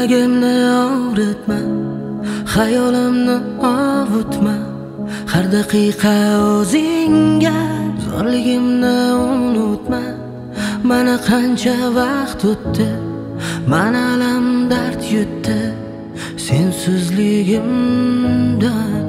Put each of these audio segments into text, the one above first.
Yuragimni og'ritma, xayolimni ovutma. Har daqiqa o'zingga zo'rligimni unutma. Mana qancha vaqt o'tdi, mana alam dard yutdi sensizligimdan.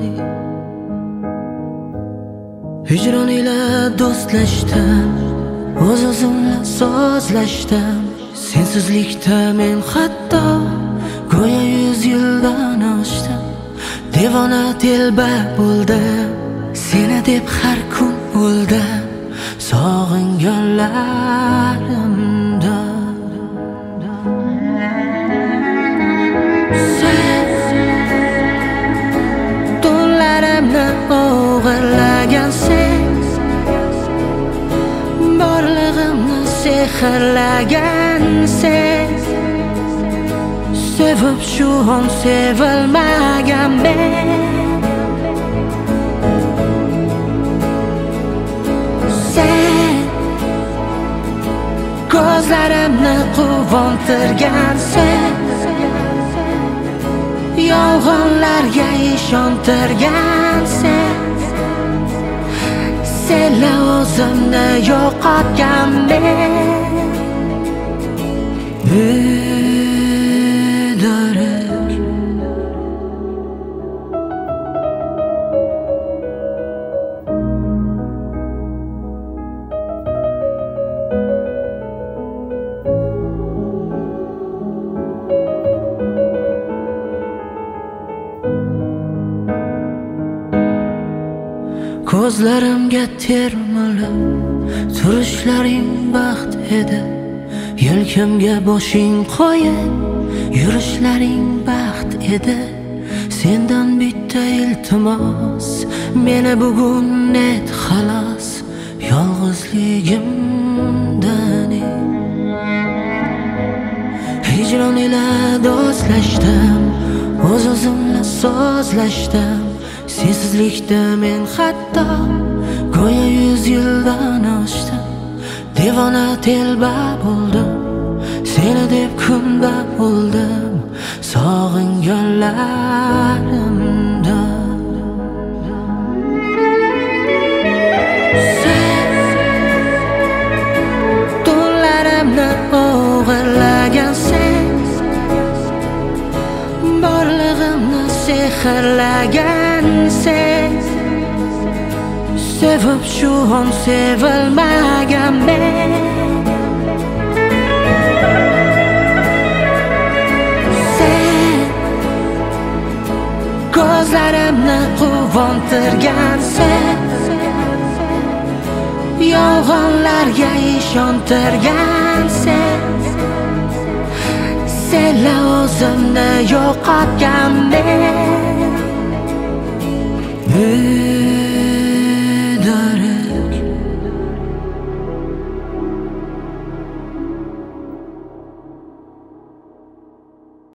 Hijron ila do'stlashdim, o'z-o'zimla so'zlashdim. Sensizlikda men hatto go'yo 100 yildan oshdim. Devona telba bo'ldim, seni deb har kun o'ldim sog'inganlarimda. Sen tunlarimni o'g'irlagansen, borlig'imni sehrlagansen. Sevib shu on sevilmagan men. Sen ko'zlarimni quvontirgansen, yolg'onlarga ishontirgansen. Senla o'zimni yo'qotgan men. Ko'zlarimga termilib turishlaring baxt edi. Yelkamga boshing qo'yib yurishlaring baxt edi. Sendan bitta iltimos, meni bugun net xalos yolg'izligimdan. Hijron ila do'stlashdim, o'z-o'zimla so'zlashdim. Sensizlikda men hatto go'yo 100 yildan oshdim. Devona telba bo'ldim, seni deb kunda o'ldim sog'inganlarimda. Sen tunlarimni o'g'irlagansen, borlig'imni sehrlagansen. Sevib shu on sevilmagan men. Sen ko'zlarimni quvontirgansen, yolg'onlarga ishontirgansen. Senla o'zimni yo'qotgan men.